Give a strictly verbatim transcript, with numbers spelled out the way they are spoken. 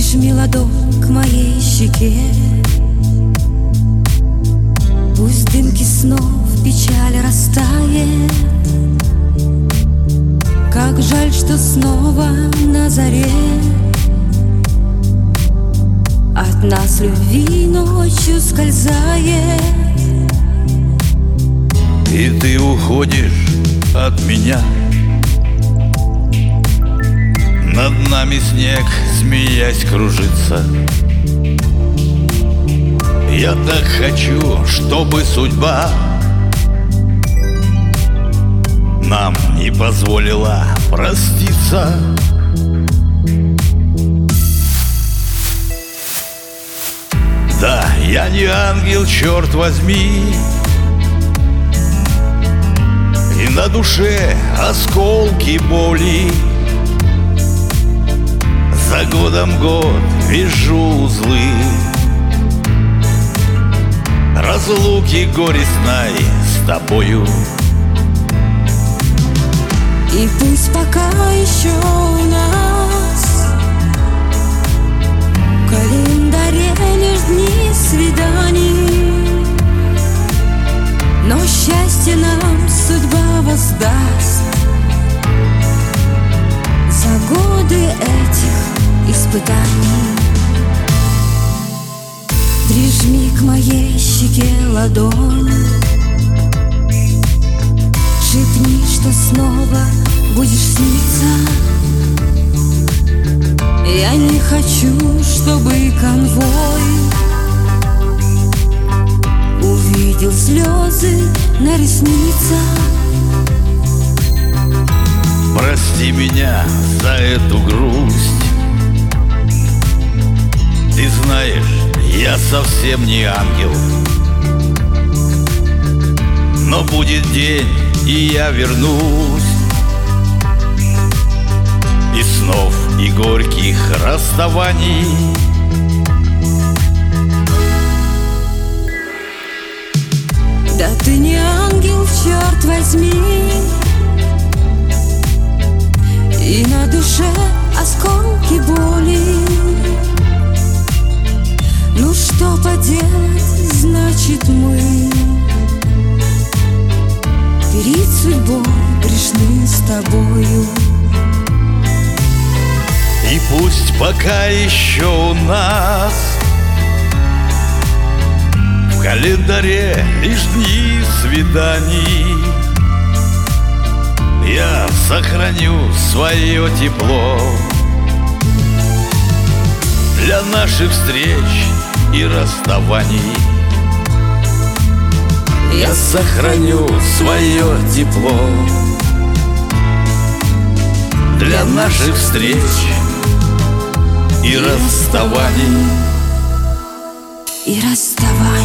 Прижми ладонь к моей щеке, пусть дымки снов печаль растает. Как жаль, что снова на заре от нас любви ночью скользает. И ты уходишь от меня, над нами снег, смеясь, кружится. Я так хочу, чтобы судьба нам не позволила проститься. Да, я не ангел, черт возьми, и на душе осколки боли. За годом год вижу узлы разлуки горестной с тобою. И пусть пока еще у нас в календаре лишь дни свиданий, но счастье нам судьба воздаст за годы этих испытаний. Прижми к моей щеке ладонь, шепни, что снова будешь сниться. Я не хочу, чтобы конвой увидел слезы на ресницах. Прости меня за эту грусть. Ты знаешь, я совсем не ангел, но будет день, и я вернусь, и снов, и горьких расставаний. Да ты не ангел, черт возьми, и на душе осколки боли. Ну что поделать, значит мы перед судьбой грешны с тобою. И пусть пока еще у нас в календаре лишь дни свиданий, я сохраню свое тепло для наших встреч и расставаний. Я сохраню свое тепло для наших встреч и расставаний. И расставаний.